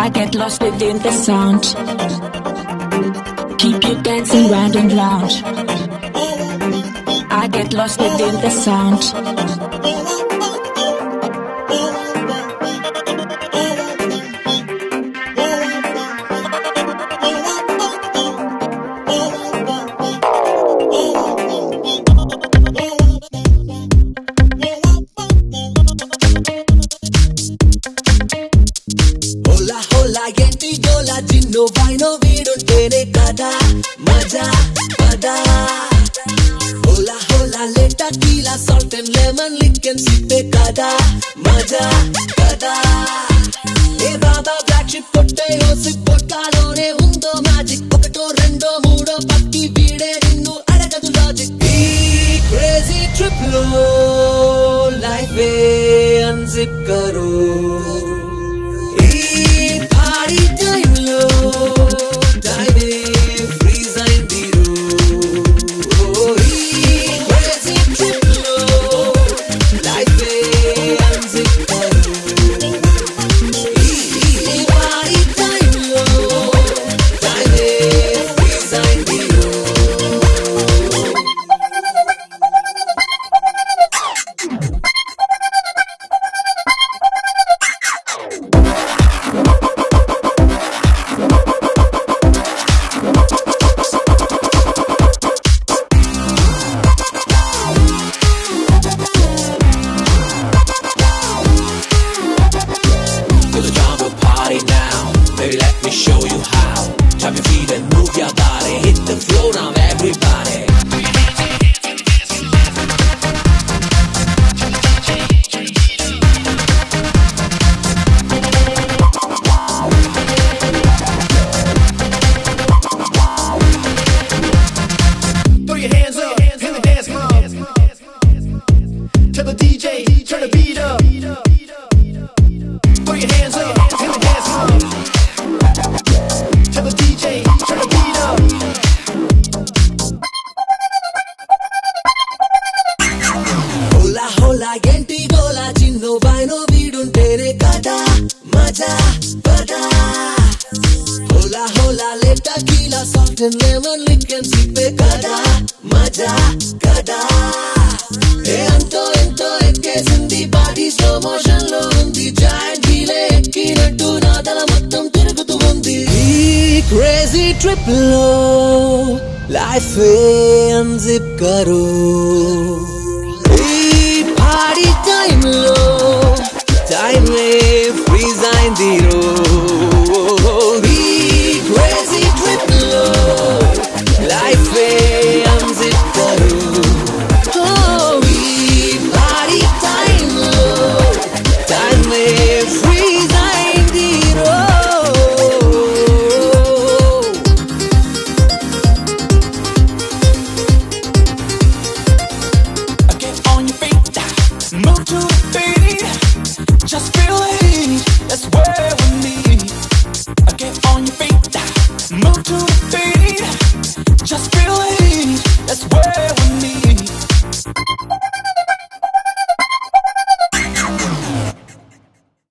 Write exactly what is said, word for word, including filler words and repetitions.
I get lost within the sound. Keep you dancing round and round. I get lost within the sound. జిన్నో వైనో వీడుంటేనే కదా మజా పదా హోలా హోలా లేటా కీలా సాల్ట్ అండ్ లెమన్ లిక్కన్ సిప్పే కదా మజా కదా ఏ బాబా బ్లాక్ షిప్ కొట్టే ఓ సిప్ కొట్టాలోనే ఉందో మ్యాజిక్ ఒకటో రెండో మూడో పక్కి వీడే నిన్ను అడగదు లాజిక్ ఈ క్రేజీ ట్రిప్ లో లైఫ్ ఏ అన్జిప్ కరో Baby, let me show you how. Tap your feet and move your body. Hit the floor now, everybody. Throw your hands up in the dance club. Tell the D J, turn the beat up. Throw your hands up in the dance club. Tell the D J, turn the beat up. Hola hola enti gola chinno vaino viduntere kada maja pada. Hola hola leta kila soft and lemon lick and sippe kada maja kada. E anto ento ekkesindi body slow motion lo undi giant hile ekkinattu nadala mottam tirugutu undi. Crazy trip lo life unzip karo. Ee party time lo time mein freeze aindi ro. Ee crazy trip lo life unzip karo. Oh ee party time lo time mein freeze aindi ro. Move to the beat, just feel it, that's where we meet. I get